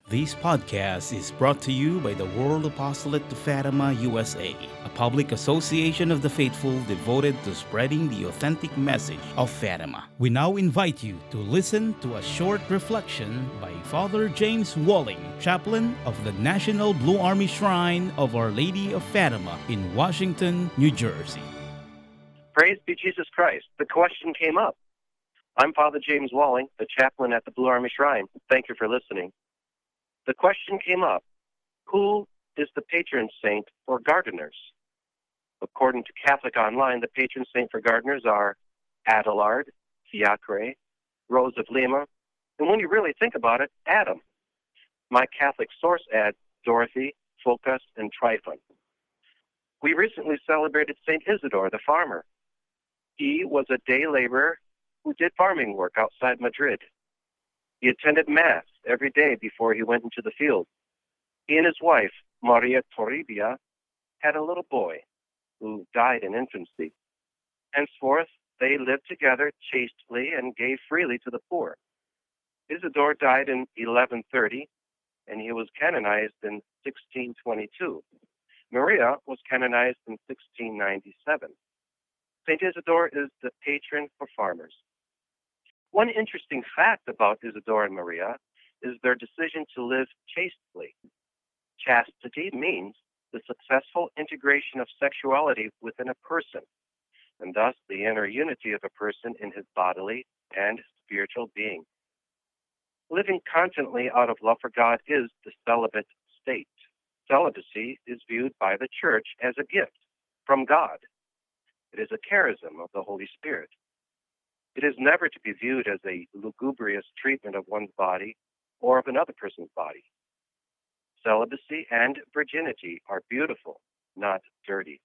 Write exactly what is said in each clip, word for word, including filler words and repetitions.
This podcast is brought to you by the World Apostolate to Fatima, U S A, a public association of the faithful devoted to spreading the authentic message of Fatima. We now invite you to listen to a short reflection by Father James Walling, chaplain of the National Blue Army Shrine of Our Lady of Fatima in Washington, New Jersey. Praise be Jesus Christ. The question came up. I'm Father James Walling, the chaplain at the Blue Army Shrine. Thank you for listening. The question came up, who is the patron saint for gardeners? According to Catholic Online, the patron saint for gardeners are Adelard, Fiacre, Rose of Lima, and when you really think about it, Adam. My Catholic source adds Dorothy, Phocas, and Tryphon. We recently celebrated Saint Isidore, the farmer. He was a day laborer who did farming work outside Madrid. He attended Mass every day before he went into the field. He and his wife, Maria Toribia, had a little boy who died in infancy. Henceforth, they lived together chastely and gave freely to the poor. Isidore died in eleven thirty, and he was canonized in sixteen twenty-two. Maria was canonized in sixteen ninety-seven. Saint Isidore is the patron for farmers. One interesting fact about Isidore and Maria is their decision to live chastely. Chastity means the successful integration of sexuality within a person, and thus the inner unity of a person in his bodily and spiritual being. Living constantly out of love for God is the celibate state. Celibacy is viewed by the Church as a gift from God. It is a charism of the Holy Spirit. It is never to be viewed as a lugubrious treatment of one's body or of another person's body. Celibacy and virginity are beautiful, not dirty.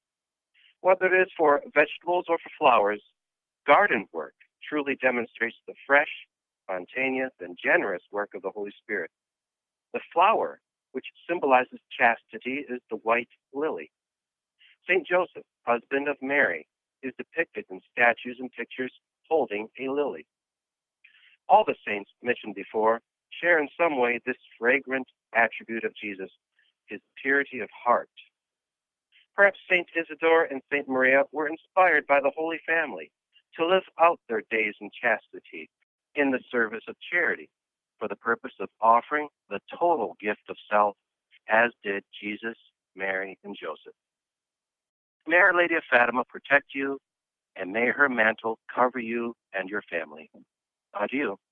Whether it is for vegetables or for flowers, garden work truly demonstrates the fresh, spontaneous, and generous work of the Holy Spirit. The flower, which symbolizes chastity, is the white lily. Saint Joseph, husband of Mary, is depicted in statues and pictures holding a lily. All the saints mentioned before share in some way this fragrant attribute of Jesus, his purity of heart. Perhaps Saint Isidore and Saint Maria were inspired by the Holy Family to live out their days in chastity in the service of charity for the purpose of offering the total gift of self, as did Jesus, Mary, and Joseph. May Our Lady of Fatima protect you, and may her mantle cover you and your family. Adieu.